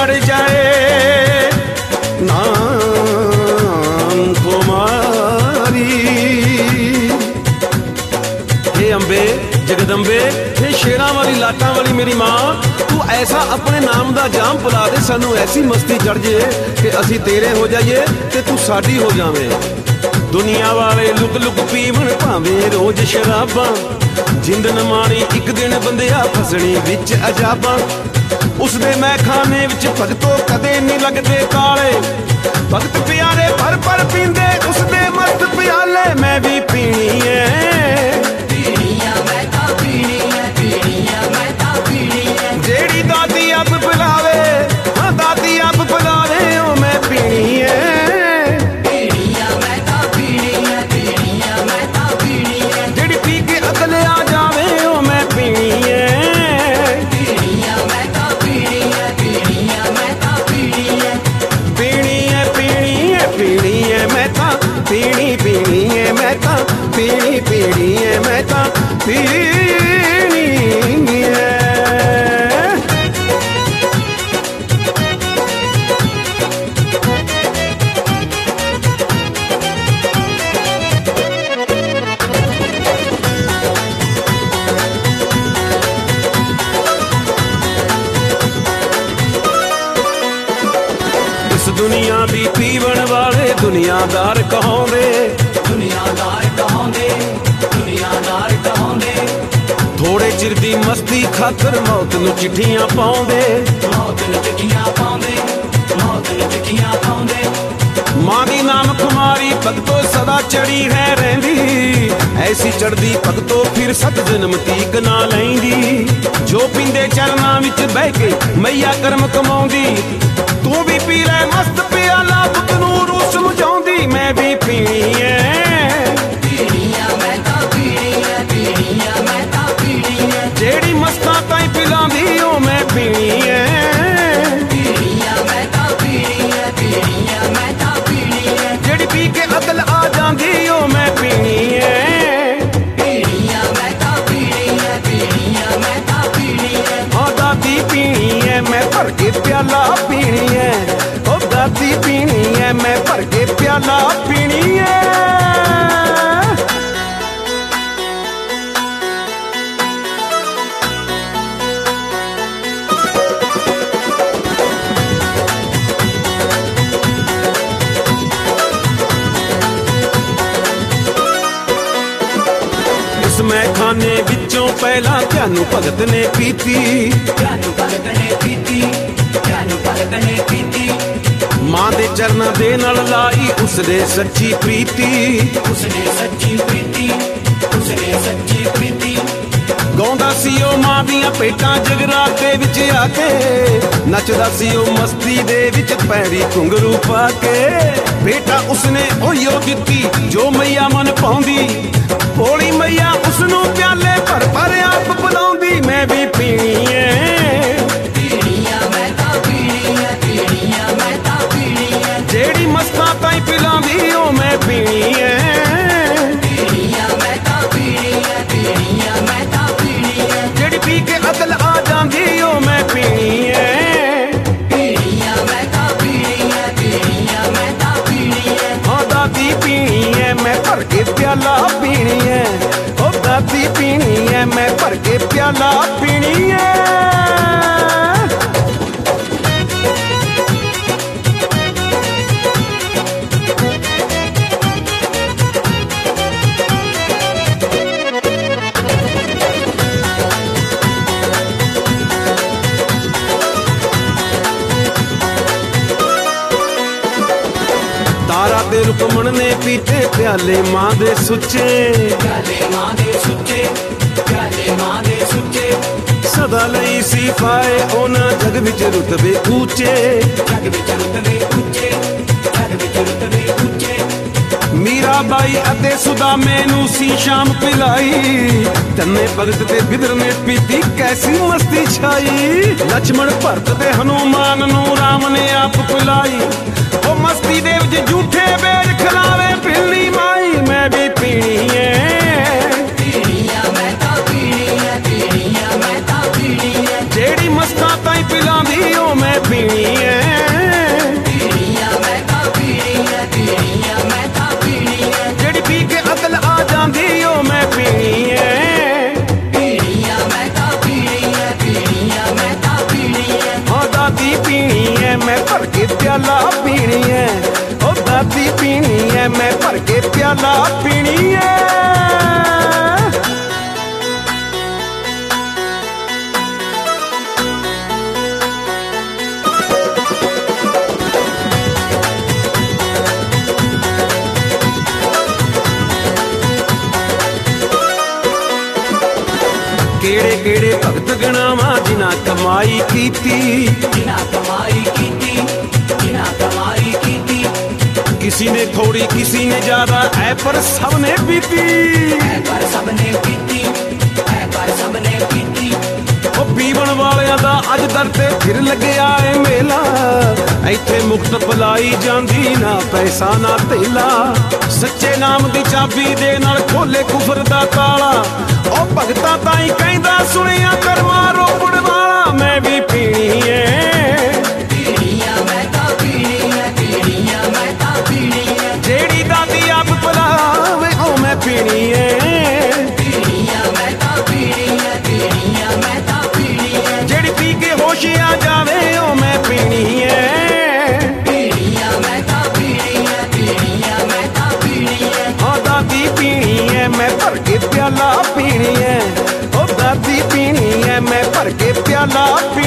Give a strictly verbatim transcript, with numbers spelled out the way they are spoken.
चढ़ जाए नाम तुम्हारी। हे अम्बे जगदम्बे, हे शेरां वाली लाटां वाली मेरी मां, तू ऐसा अपने नाम दा जाम पिला दे, सानू ऐसी मस्ती चढ़ जे कि असी तेरे हो जाइए ते तू साडी हो जावे। दुनिया वाले लुक लुक पीवन भावें रोज शराबां, जिंद न माणी एक दिन बंदिया फसणी विच अजाबां। उसदे मैखाने विच भगतों कदे नहीं लगदे काले, भगत प्यारे भर भर पींदे उसदे मस्त प्याले। मैं भी पीनी है जेड़ी दादी अब पिलावे, हाँ दादी अब पिलावे, ओ मैं पीनी है। जेड़ी पी के अकल आ जावे, ओ मैं पीनी है। पीनी है पीनी है पीनी है मैं ता पीनी पीनी है मैं ता पीनी पीनी है मैं ता पीनी है। दुनिया दी पीवन वाले दुनियादार कहांदे, दुनियादार कहांदे, दुनियादार कहांदे। थोड़े चिर दी मस्ती खातर मौत नू चिट्ठियां पाउंदे, मौत नू चिट्ठियां पाउंदे, मौत नू चिट्ठियां पाउंदे। मां दी नाम कुमारी भगतों सदा चढ़ी है रहिंदी, ऐसी चढ़दी भगतों फिर सत जन्म तीक ना लैंदी। जो पिंदे चरनां विच बह के मैया करम कमाउंदी, तू भी पी ले मस्त प्याला पुत नू रूह समझाउंदी। मैं भी पीनी है जेड़ी मस्तां ताईं पिलांदी, ओ मैं पीनी है। जेड़ी पी के अकल आ जांदी, ओ मैं पीनी है। हाँ दादी पीनी है मैं भर के प्याला पीनी है, ओ दादी पीनी है मैं भर के प्याला पीनी है। इस मैखाने विचों पहला त्यानू भगत ने पीती, त्यानू भगत ने पीती, त्यानू भगत ने पीती। मां दे चरना दे नाल लाई उसने सच्ची प्रीति, उसने सच्ची प्रीति, उसने सच्ची प्रीति। गाउंदा सी ओ मां दियां पेटां जगराते विच आके, नचदा सी ओ मस्ती दे विच पैरी घुंघरू पा के। बेटा उसने ओहियो दित्ती जो मैया मन पाउंदी, भोली मैया उसनू प्याले भर भर आप पिलाउंदी। मैं भी पीनी है जेड़ी मस्तां ताईं पिलांदी, ओ मैं पीनी है। जेड़ी पी के अकल आ जांदी, ओ मैं पीनी है। हाँ दादी पीनी है मैं भर के प्याला पीनी है, ओ दादी पीनी है मैं भर के प्याला पीनी है। तारा दे रुकमण ने पीते प्याले मां दे सुच्चे, प्याले मां दे सुच्चे, प्याले मां दे सुच्चे। सदा लई सी पाए ओना जग विच रुतबे ऊंचे, जग विच रुतबे ऊंचे, जग विच रुतबे ऊंचे। मीरा बाई अते सुदामे नू सी शाम पिलाई, तन्ने भगत ते बिदर ने पीती कैसी मस्ती छाई। लक्ष्मण भरत ते हनुमान नू राम ने आप पिलाई, ओ मस्ती दे विच झूठे बेर खिलावे पिल्ली माई। मैं भी पीनी है जेड़ी मस्तां ताईं पिलांदी, ओ मैं पीनी प्याला पीनी है, ओ दादी पीनी है, मैं भर के प्याला पीनी है। केड़े केड़े भगत गणावा जिना कमाई कीती, जिना कमाई कीती, जिना कमाई कीती। किसी ने थोड़ी किसी ने ज्यादा, ऐ पर सबने पीती, ऐ पर सबने पीती, ऐ पर सबने पीती। ओ पीवन वालियां दा अज दर ते फिर लग्या ऐ मेला, इत्थे मुफ्त पलाई जांदी ना पैसा ना तेला। सच्चे नाम दी चाबी दे नाल खोले कुफर दा ताला, ओ भगतां ताईं कहंदा सुनिया करवा रोपड़ वाला। मैं भी पीनी है, पीनिया मैं तां पीनी है, पीनिया मैं तां पीनी है। जेड़ी दादी आप पिलावे ओ मैं पीनी है, पीनिया मैं तां पीनी है, पीनिया मैं तां पीनी है। जेड़ी पी के होश आ जावे ओ मैं पीनी है, पीनिया मैं तां पीनी है, पीनिया मैं तां पीनी है। ओ दादी पीनी है, मैं भर के प्याला पीनी है, ओ दादी पीनी है, मैं भर के प्याला पीनी